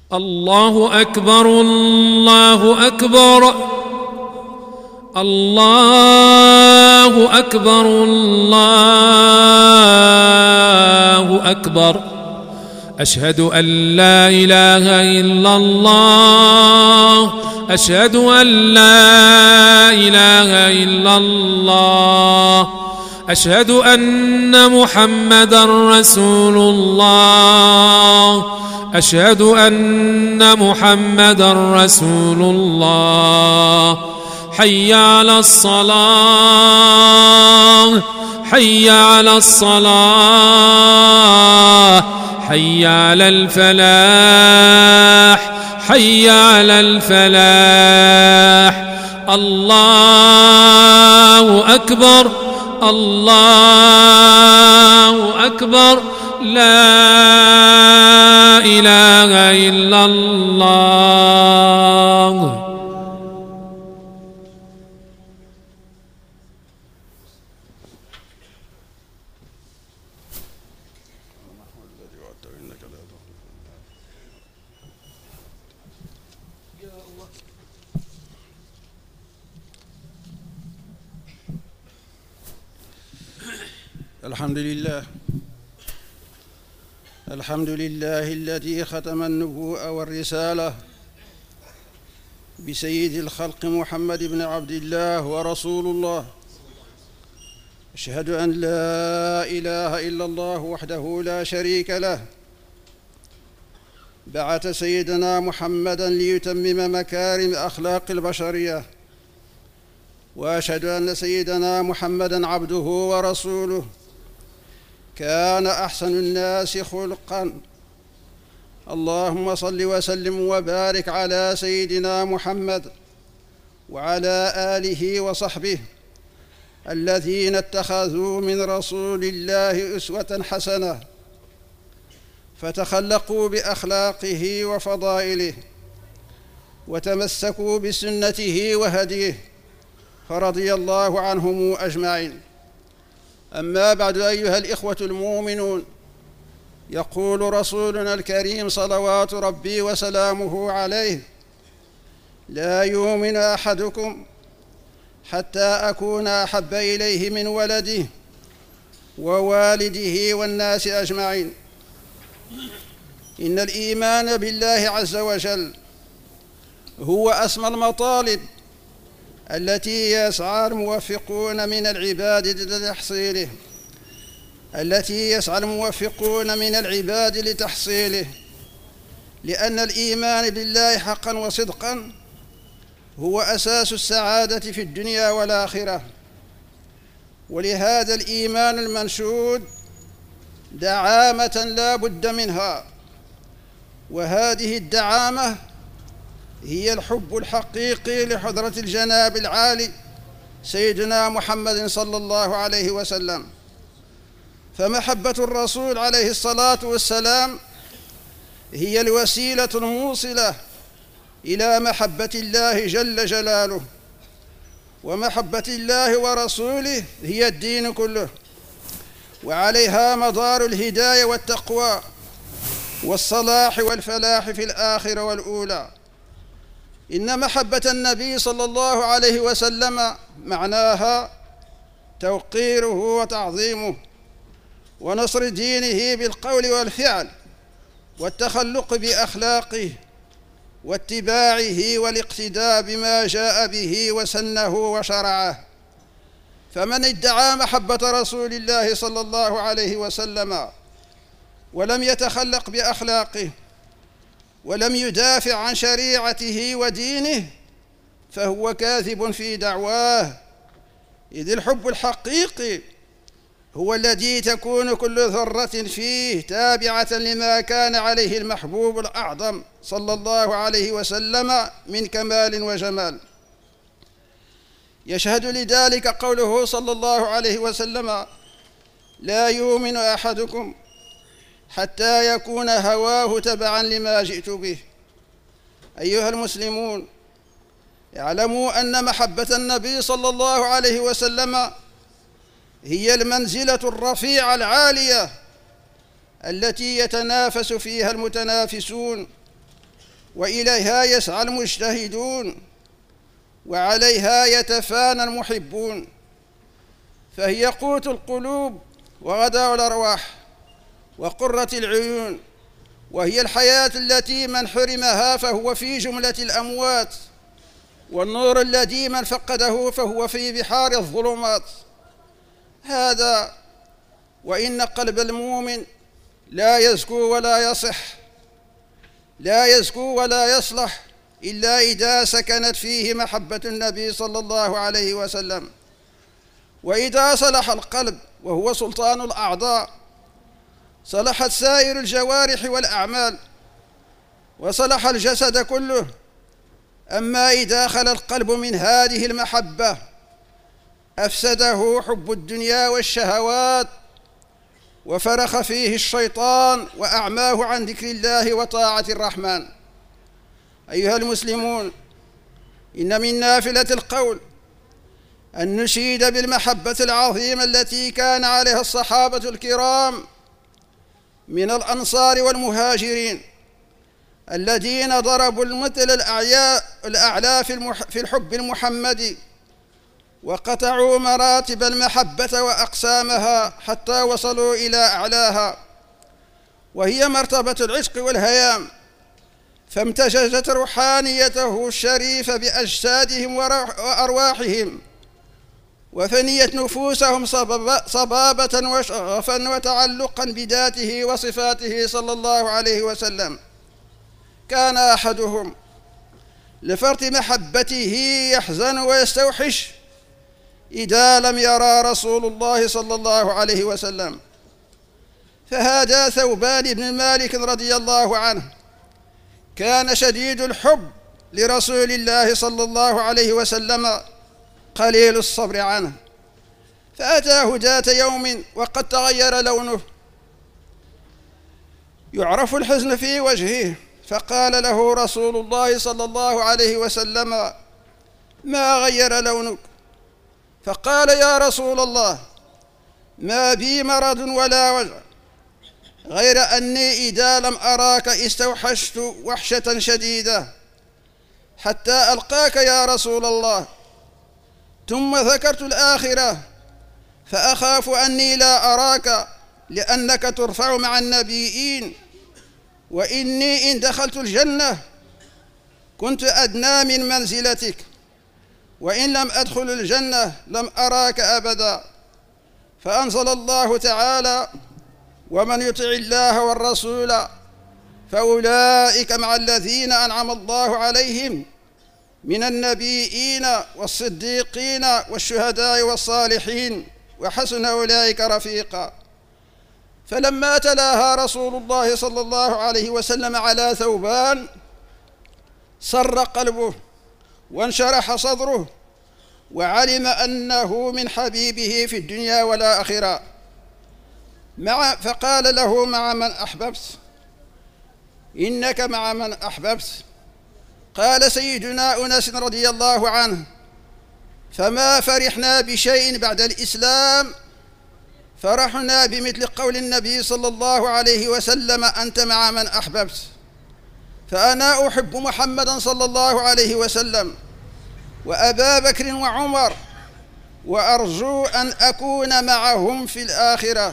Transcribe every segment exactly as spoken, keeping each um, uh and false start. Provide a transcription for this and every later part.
الله أكبر الله أكبر الله أكبر الله أكبر. أشهد أن لا إله إلا الله أشهد أن لا إله إلا الله أشهد أن محمدا رسول الله أشهد أن محمدا رسول الله. حي على الصلاة حي على الصلاة حي على الفلاح حي على الفلاح. الله أكبر الله أكبر. لا إله إلا الله. الحمد لله الحمد لله الذي ختم النبوءة والرسالة بسيد الخلق محمد بن عبد الله ورسول الله. أشهد أن لا إله إلا الله وحده لا شريك له، بعث سيدنا محمدا ليتمم مكارم أخلاق البشرية. وأشهد أن سيدنا محمدا عبده ورسوله، كان أحسن الناس خلقا. اللهم صل وسلم وبارك على سيدنا محمد وعلى آله وصحبه الذين اتخذوا من رسول الله أسوة حسنة، فتخلقوا بأخلاقه وفضائله وتمسكوا بسنته وهديه، فرضي الله عنهم أجمعين. أما بعد، أيها الإخوة المؤمنون، يقول رسولنا الكريم صلوات ربي وسلامه عليه: لا يؤمن أحدكم حتى أكون أحب إليه من ولده ووالده والناس أجمعين. إن الإيمان بالله عز وجل هو أسمى المطالب التي يسعى الموفقون من العباد لتحصيله التي يسعى الموفقون من العباد لتحصيله لأن الإيمان بالله حقا وصدقا هو أساس السعادة في الدنيا والآخرة. ولهذا الإيمان المنشود دعامة لا بد منها، وهذه الدعامة هي الحب الحقيقي لحضرة الجناب العالي سيدنا محمد صلى الله عليه وسلم. فمحبة الرسول عليه الصلاة والسلام هي الوسيلة الموصلة إلى محبة الله جل جلاله، ومحبة الله ورسوله هي الدين كله، وعليها مدار الهداية والتقوى والصلاح والفلاح في الآخرة والأولى. إن محبة النبي صلى الله عليه وسلم معناها توقيره وتعظيمه ونصر دينه بالقول والفعل والتخلق بأخلاقه واتباعه والاقتداء بما جاء به وسنه وشرعه. فمن ادعى محبة رسول الله صلى الله عليه وسلم ولم يتخلق بأخلاقه ولم يدافع عن شريعته ودينه فهو كاذب في دعواه، إذ الحب الحقيقي هو الذي تكون كل ذرة فيه تابعة لما كان عليه المحبوب الأعظم صلى الله عليه وسلم من كمال وجمال. يشهد لذلك قوله صلى الله عليه وسلم: لا يؤمن أحدكم حتى يكون هواه تبعا لما جئت به. أيها المسلمون، اعلموا أن محبة النبي صلى الله عليه وسلم هي المنزلة الرفيعة العالية التي يتنافس فيها المتنافسون وإليها يسعى المجتهدون، وعليها يتفانى المحبون، فهي قوت القلوب وغذاء الأرواح وقرة العيون، وهي الحياة التي من حرمها فهو في جملة الأموات، والنور الذي من فقده فهو في بحار الظلمات. هذا وإن قلب المؤمن لا يزكو ولا يصح، لا يزكو ولا يصلح إلا إذا سكنت فيه محبة النبي صلى الله عليه وسلم. وإذا صلح القلب وهو سلطان الأعضاء صلحت سائر الجوارح والأعمال، وصلح الجسد كله. أما إذا خلا القلب من هذه المحبة أفسده حب الدنيا والشهوات، وفرخ فيه الشيطان وأعماه عن ذكر الله وطاعة الرحمن. أيها المسلمون، إن من نافلة القول أن نشيد بالمحبة العظيمة التي كان عليها الصحابة الكرام من الأنصار والمهاجرين، الذين ضربوا المثل الأعلى في الحب المحمدي، وقطعوا مراتب المحبة وأقسامها حتى وصلوا إلى أعلاها، وهي مرتبة العشق والهيام، فامتزجت روحانيته الشريفة بأجسادهم وأرواحهم، وفنيت نفوسهم صبابة وشغفا وتعلقا بذاته وصفاته صلى الله عليه وسلم. كان أحدهم لفرط محبته يحزن ويستوحش إذا لم يرى رسول الله صلى الله عليه وسلم، فهذا ثوبان بن مالك رضي الله عنه كان شديد الحب لرسول الله صلى الله عليه وسلم قليل الصبر عنه، فأتاه ذات يوم وقد تغير لونه يعرف الحزن في وجهه، فقال له رسول الله صلى الله عليه وسلم: ما غير لونك؟ فقال: يا رسول الله، ما بي مرض ولا وجع، غير أني إذا لم أراك استوحشت وحشة شديدة حتى ألقاك يا رسول الله. ثم ذكرت الآخرة فأخاف أني لا أراك لأنك ترفع مع النبيين، وإني إن دخلت الجنة كنت أدنى من منزلتك، وإن لم أدخل الجنة لم أراك أبدا. فأنزل الله تعالى: ومن يطع الله والرسول فأولئك مع الذين أنعم الله عليهم من النبيين والصديقين والشهداء والصالحين وحسن أولئك رفيقا. فلما تلاها رسول الله صلى الله عليه وسلم على ثوبان سر قلبه وانشرح صدره، وعلم أنه من حبيبه في الدنيا والآخرة. مع فقال له: مع من أحببت؟ إنك مع من أحببت. قال سيدنا أنس رضي الله عنه: فما فرحنا بشيء بعد الإسلام فرحنا بمثل قول النبي صلى الله عليه وسلم: أنت مع من أحببت. فأنا أحب محمدا صلى الله عليه وسلم وأبا بكر وعمر، وأرجو أن أكون معهم في الآخرة.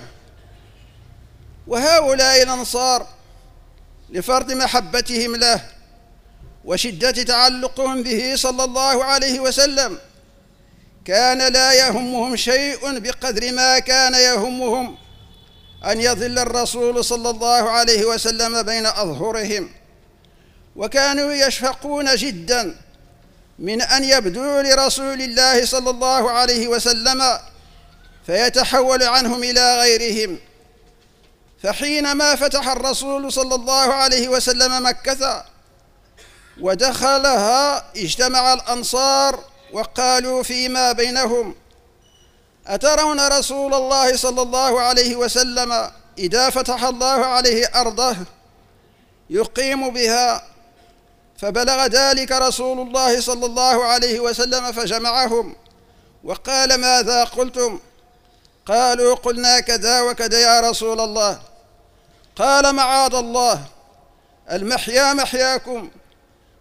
وهؤلاء الأنصار لفرط محبتهم له وشدة تعلقهم به صلى الله عليه وسلم كان لا يهمهم شيء بقدر ما كان يهمهم أن يظل الرسول صلى الله عليه وسلم بين أظهرهم، وكانوا يشفقون جدا من أن يبدوا لرسول الله صلى الله عليه وسلم فيتحول عنهم إلى غيرهم. فحينما فتح الرسول صلى الله عليه وسلم مكة ودخلها اجتمع الأنصار وقالوا فيما بينهم: أترون رسول الله صلى الله عليه وسلم إذا فتح الله عليه أرضه يقيم بها؟ فبلغ ذلك رسول الله صلى الله عليه وسلم فجمعهم وقال: ماذا قلتم؟ قالوا: قلنا كذا وكذا يا رسول الله. قال: معاذ الله، المحيا محياكم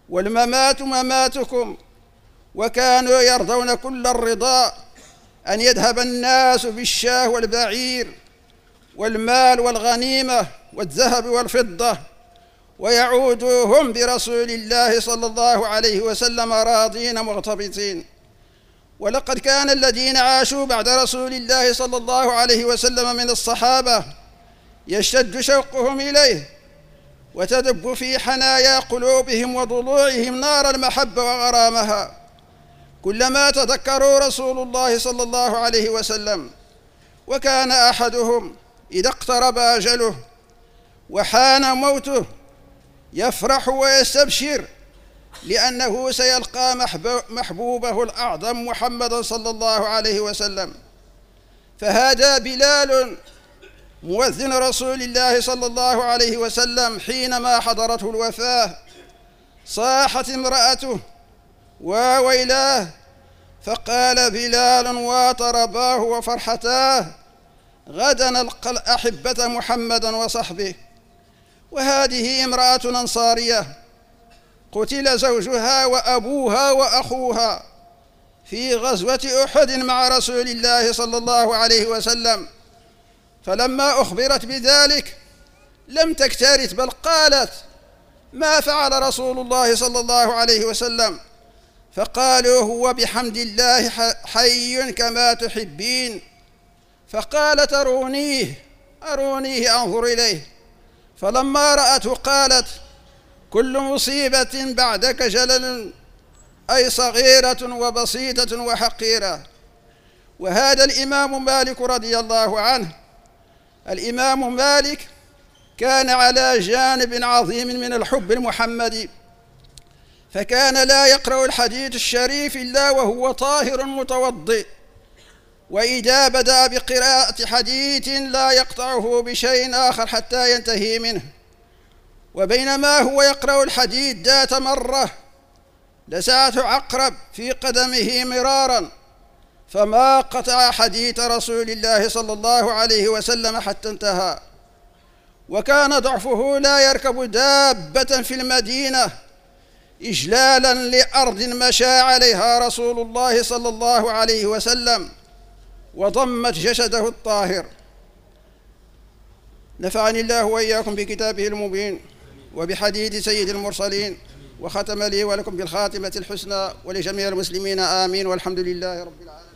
والممات مماتكم، وكانوا يرضون كل الرضا أن يذهب الناس بالشاه والبعير والمال والغنيمة والذهب والفضة، ويعودوا هم برسول الله صلى الله عليه وسلم راضين مغتبطين. ولقد كان الذين عاشوا بعد رسول الله صلى الله عليه وسلم من الصحابة يشتد شوقهم إليه، وتدب في حنايا قلوبهم وضلوعهم نار المحبة وغرامها كلما تذكروا رسول الله صلى الله عليه وسلم. وكان أحدهم إذا اقترب أجله وحان موته يفرح ويستبشر لأنه سيلقى محبوبه الأعظم محمدا صلى الله عليه وسلم. فهذا بلال مؤذن رسول الله صلى الله عليه وسلم حينما حضرته الوفاة صاحت امرأته وويلاه، فقال بلال وطرباه وفرحتاه غدا نلقى الأحبة محمدا وصحبه. وهذه امرأة أنصارية قتل زوجها وأبوها وأخوها في غزوة أحد مع رسول الله صلى الله عليه وسلم، فلما أخبرت بذلك لم تكترث بل قالت: ما فعل رسول الله صلى الله عليه وسلم؟ فقالوا: هو بحمد الله حي كما تحبين. فقالت: أرونيه أرونيه أنظر إليه. فلما رأته قالت: كل مصيبة بعدك جلل، أي صغيرة وبسيطة وحقيرة. وهذا الإمام مالك رضي الله عنه، الإمام مالك كان على جانب عظيم من الحب المحمدي، فكان لا يقرأ الحديث الشريف إلا وهو طاهر متوضئ، وإذا بدأ بقراءة حديث لا يقطعه بشيء آخر حتى ينتهي منه. وبينما هو يقرأ الحديث ذات مرة لسعته عقرب في قدمه مرارا، فما قطع حديث رسول الله صلى الله عليه وسلم حتى انتهى. وكان ضعفه لا يركب دابة في المدينة إجلالا لأرض مشى عليها رسول الله صلى الله عليه وسلم وضمت جسده الطاهر. نفعني الله وإياكم بكتابه المبين وبحديث سيد المرسلين، وختم لي ولكم بالخاتمة الحسنى ولجميع المسلمين آمين، والحمد لله رب العالمين.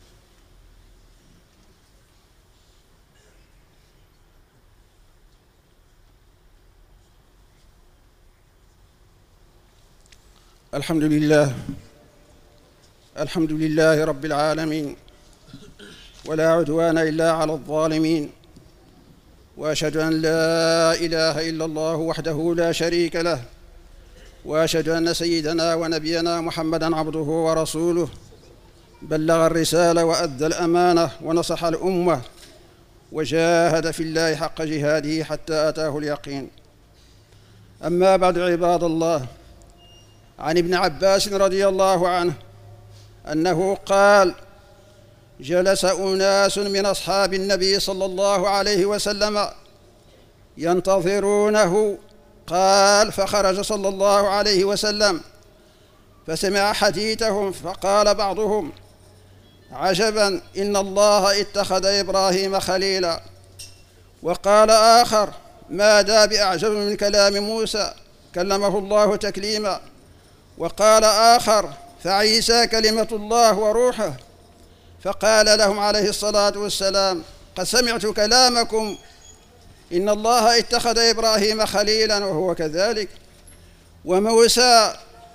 الحمد لله الحمد لله رب العالمين، ولا عدوان إلا على الظالمين، وأشهد أن لا إله إلا الله وحده لا شريك له، وأشهد أن سيدنا ونبينا محمدًا عبده ورسوله، بلغ الرسالة وأدى الأمانة ونصح الأمة وجاهد في الله حق جهاده حتى أتاه اليقين. أما بعد، عباد الله، عن ابن عباس رضي الله عنه أنه قال: جلس أناس من أصحاب النبي صلى الله عليه وسلم ينتظرونه، قال: فخرج صلى الله عليه وسلم فسمع حديثهم، فقال بعضهم: عجبا، إن الله اتخذ إبراهيم خليلا. وقال آخر: ماذا بأعجب من كلام موسى، كلمه الله تكليما. وقال آخر: فعيسى كلمة الله وروحه. فقال لهم عليه الصلاة والسلام: قد سمعت كلامكم، إن الله اتخذ إبراهيم خليلا وهو كذلك، وموسى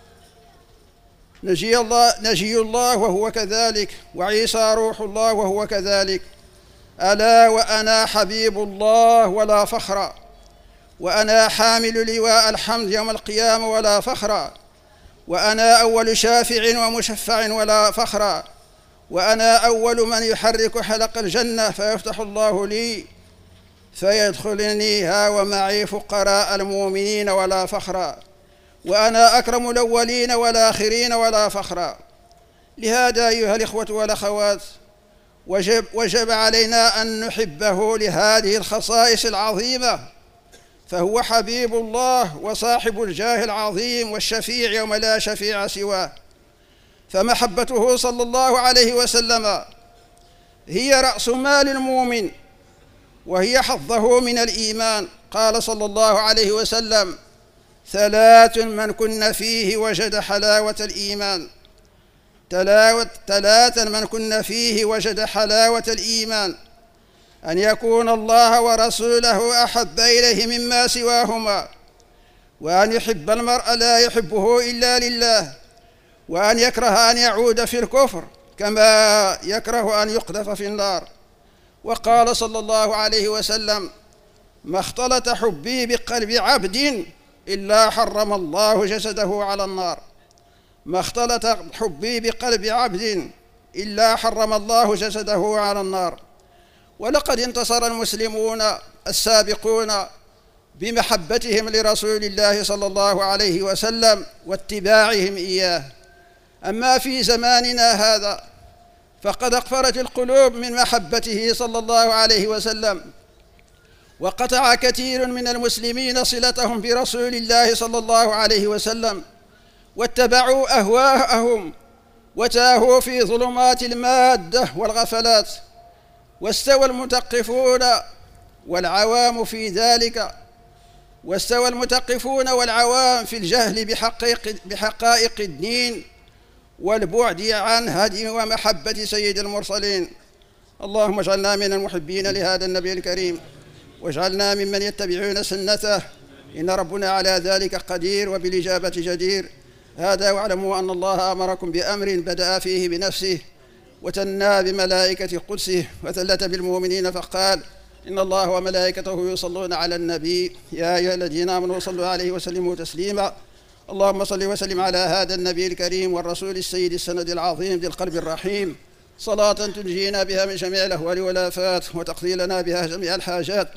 نجي الله, نجي الله وهو كذلك، وعيسى روح الله وهو كذلك. ألا وأنا حبيب الله ولا فخر، وأنا حامل لواء الحمد يوم القيامة ولا فخر، وأنا أول شافع ومشفع ولا فخر، وأنا أول من يحرك حلق الجنة فيفتح الله لي فيدخلنيها ومعي فقراء المؤمنين ولا فخرا، وأنا أكرم الأولين والآخرين ولا فخرا. لهذا أيها الإخوة والأخوات، وجب, وجب علينا أن نحبه لهذه الخصائص العظيمة، فهو حبيب الله وصاحب الجاه العظيم والشفيع يوم لا شفيع سواه. فمحبته صلى الله عليه وسلم هي رأس مال المؤمن، وهي حظه من الإيمان. قال صلى الله عليه وسلم: ثلاث من كن فيه وجد حلاوة الإيمان. ثلاثا من كن فيه وجد حلاوة الإيمان: أن يكون الله ورسوله أحب إليه مما سواهما، وأن يحب المرء لا يحبه إلا لله، وأن يكره أن يعود في الكفر كما يكره أن يقذف في النار. وقال صلى الله عليه وسلم: ما اختلط حبي بقلب عبد إلا حرم الله جسده على النار. ما اختلط حبي بقلب عبد إلا حرم الله جسده على النار. ولقد انتصر المسلمون السابقون بمحبتهم لرسول الله صلى الله عليه وسلم واتباعهم إياه. أما في زماننا هذا فقد أغفرت القلوب من محبته صلى الله عليه وسلم، وقطع كثير من المسلمين صلتهم برسول الله صلى الله عليه وسلم، واتبعوا أهواءهم وتاهوا في ظلمات المادة والغفلات. واستوى المثقفون والعوام في ذلك واستوى المثقفون والعوام في الجهل بحقائق, بحقائق الدين والبعد عن هدي ومحبة سيد المرسلين. اللهم اجعلنا من المحبين لهذا النبي الكريم، واجعلنا ممن يتبعون سنته، إن ربنا على ذلك قدير وبالإجابة جدير. هذا واعلموا أن الله أمركم بأمر بدأ فيه بنفسه وتنى بملائكة قدسه وثلث بالمؤمنين فقال: إن الله وملائكته يصلون على النبي يا أيها الذين آمنوا صلوا عليه وسلموا تسليما. اللهم صل وسلم على هذا النبي الكريم والرسول السيد السند العظيم ذي القلب الرحيم، صلاة تنجينا بها من جميع الأهوال والآفات، وتقضي لنا بها جميع الحاجات،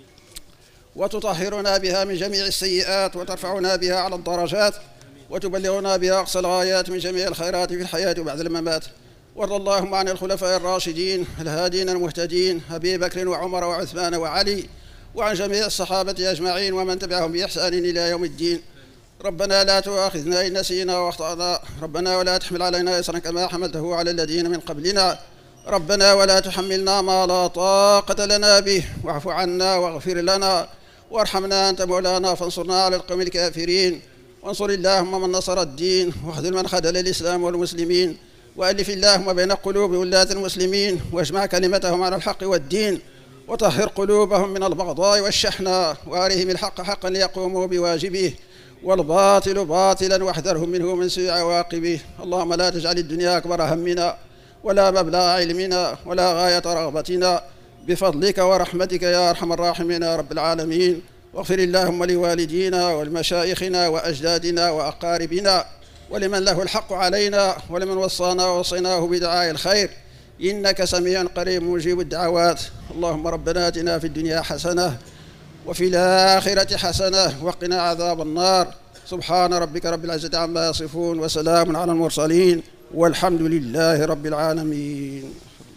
وتطهرنا بها من جميع السيئات، وترفعنا بها على الدرجات، وتبلغنا بها أقصى الغايات من جميع الخيرات في الحياة وبعد الممات. وارض اللهم عن الخلفاء الراشدين الهادين المهتدين أبي بكر وعمر وعثمان وعلي، وعن جميع الصحابة أجمعين ومن تبعهم بإحسان إلى يوم الدين. ربنا لا تؤاخذنا إن نسينا واخطأنا، ربنا ولا تحمل علينا إصرا كما حملته على الذين من قبلنا، ربنا ولا تحملنا ما لا طاقة لنا به، واعف عنا واغفر لنا وارحمنا أنت مولانا فانصرنا على القوم الكافرين. وانصر اللهم من نصر الدين، واخذل من خذل الإسلام والمسلمين، وألف اللهم بين قلوب ولاة المسلمين، واجمع كلمتهم على الحق والدين، وطهر قلوبهم من البغضاء والشحناء، وأرهم الحق حقا ليقوموا بواجبه والباطل باطلا واحذرهم منه من سوء عواقبه. اللهم لا تجعل الدنيا أكبر همنا ولا مبلغ علمنا ولا غاية رغبتنا، بفضلك ورحمتك يا أرحم الراحمين يا رب العالمين. واغفر اللهم لوالدينا ولمشايخنا وأجدادنا وأقاربنا ولمن له الحق علينا ولمن وصانا ووصيناه بدعاء الخير، إنك سميع قريب مجيب الدعوات. اللهم ربنا آتنا في الدنيا حسنة وفي الآخرة حسنة وقنا عذاب النار. سبحان ربك رب العزة عما يصفون وسلام على المرسلين والحمد لله رب العالمين.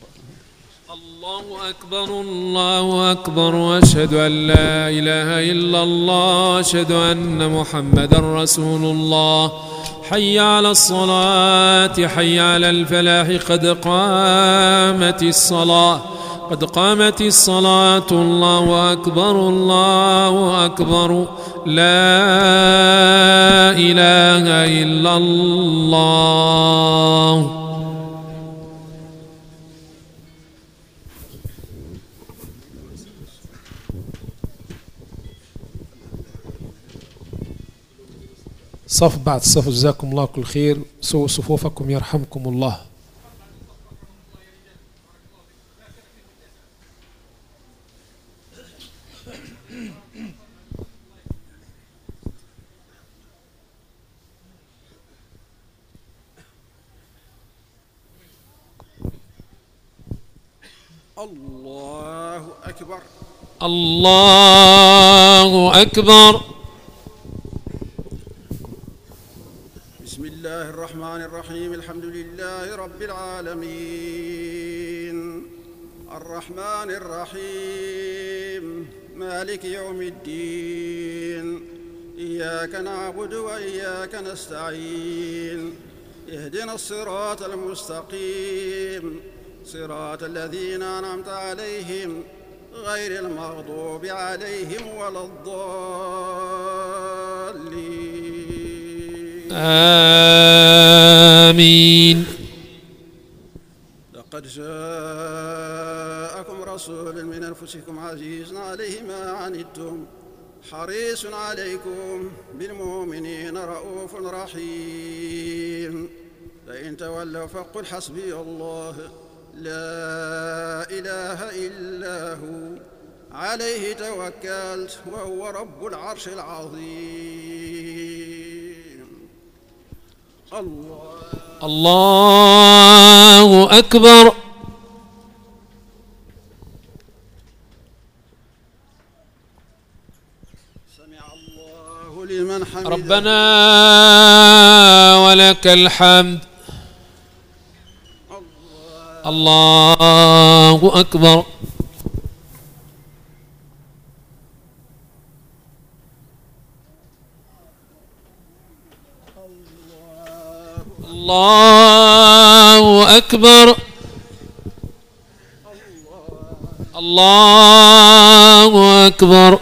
الله أكبر الله أكبر، وأشهد أن لا إله إلا الله، أشهد أن محمدا رسول الله. حي على الصلاة حي على الفلاح، قد قامت الصلاة قد قامت الصلاة. الله أكبر الله أكبر، لا إله إلا الله. صف بعد صف، جزاكم الله كل خير، سووا صفوفكم يرحمكم الله. الله أكبر الله أكبر. بسم الله الرحمن الرحيم. الحمد لله رب العالمين الرحمن الرحيم مالك يوم الدين إياك نعبد وإياك نستعين اهدنا الصراط المستقيم صراط الذين أنعمت عليهم غير المغضوب عليهم ولا الضالين آمين. لقد جاءكم رسول من أنفسكم عزيز عليه ما عنتم حريص عليكم بالمؤمنين رؤوف رحيم فإن تولوا فقل حسبي الله لا إله إلا هو عليه توكلت وهو رب العرش العظيم. الله الله أكبر. سمع الله لمن حمده ربنا ولك الحمد. الله أكبر. الله أكبر. الله أكبر.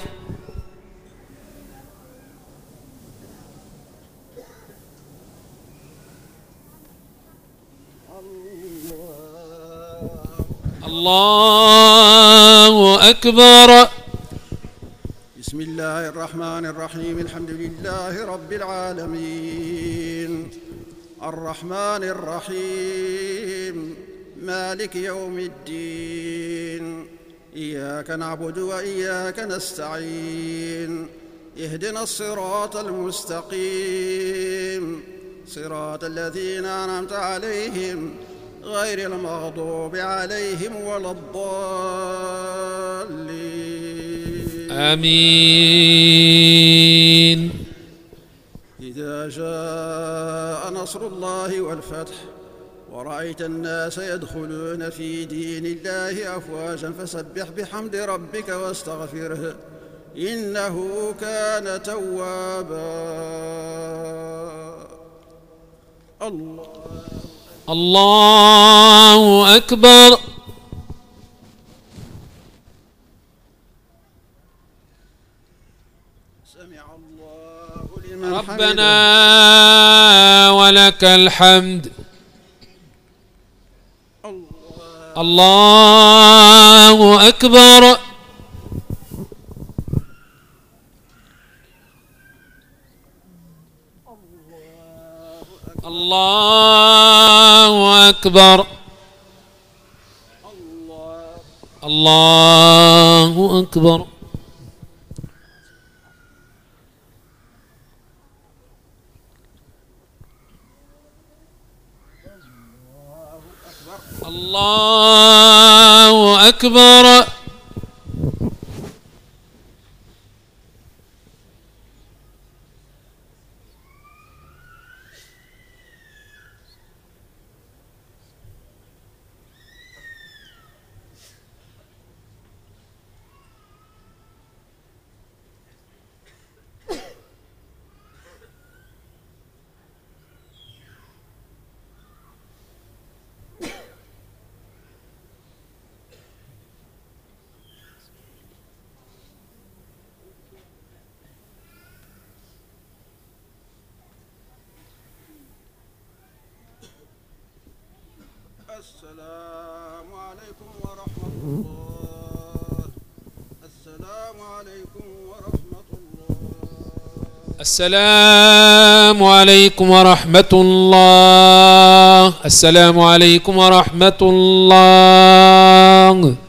الله أكبر. بسم الله الرحمن الرحيم الحمد لله رب العالمين الرحمن الرحيم مالك يوم الدين إياك نعبد وإياك نستعين اهدنا الصراط المستقيم صراط الذين أنعمت عليهم غير المغضوب عليهم ولا الضالين آمين. إذا جاء نصر الله والفتح ورأيت الناس يدخلون في دين الله أفواجا فسبح بحمد ربك واستغفره إنه كان توابا. الله الله أكبر. سمع الله لمن ربنا حمده. ولك الحمد. الله الله أكبر. الله أكبر. الله أكبر. الله أكبر. السلام عليكم ورحمة الله. السلام عليكم ورحمة الله. السلام عليكم ورحمة الله. السلام عليكم ورحمة الله.